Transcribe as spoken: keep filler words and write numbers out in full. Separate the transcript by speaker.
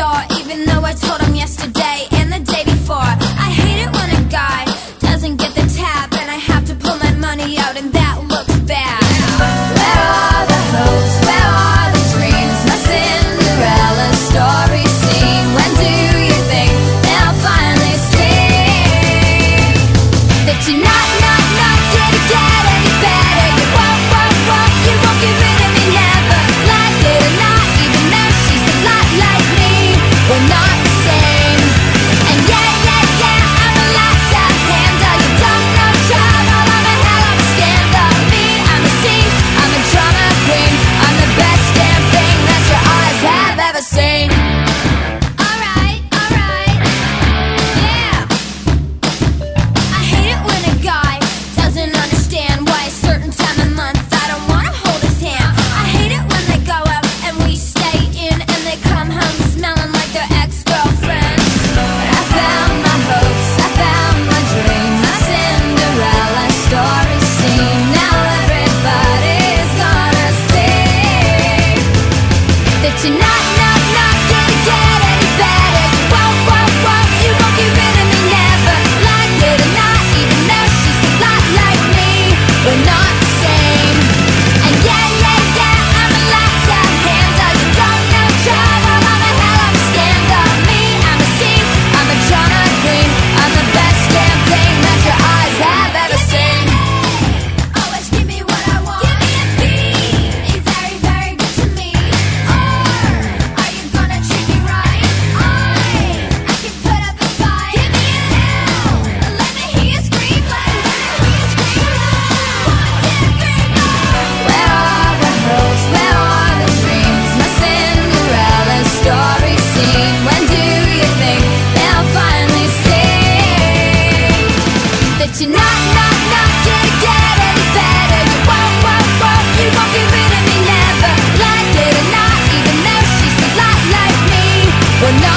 Speaker 1: door, even though I told him yesterday and the day before. I hate it when a guy doesn't get the tab and I have to pull my money out and that looks bad. Where are the hopes? Where are the dreams? My Cinderella story scene. When do you think they'll finally see that you're not, not, not gonna get any better? You won't, won't, won't, you won't get rid of me never. Like it or not, even though she's a lot like me, we're not the same. And yeah, yeah, yeah, I'm a lot to handle. You don't know trouble, I'm a hell of a scandal. Me, I'm a scene, I'm a drama queen. I'm the best damn thing that your eyes have ever seen. Alright, alright, yeah. I hate it when a guy doesn't understand why a certain time of month I don't wanna hold his hand. I hate it when they go out and we stay in and they come home smelling like their ex-girlfriends. I found my hopes, I found my dream, my Cinderella story scene. Now everybody's gonna see that you're not, not, not gonna get any better. You won't, won't, won't, you won't get rid of me never. Like it or not, even though she's a lot like me, we're not the same. And yeah, yeah, yeah, I'm a lot to handle. You don't know trouble, I'm a hell of a scandal. Me, I'm a scene, I'm a drama queen. I'm the best damn thing that your eyes have ever seen. Always give me what I want. Give me a beat. You're very, very good to me. Or are you gonna treat me right? I, I can put up a fight. Give me a hell. Let me hear you scream loud. Let me hear you scream loud. One, two, three, four. Where are the hopes? Where are the dreams? My Cinderella story scene. When do you think they'll finally see that you're not, not, not gonna get any better? You won't, won't, won't, you won't get rid of me never. Like it or not, even though she's a lot like me, we're not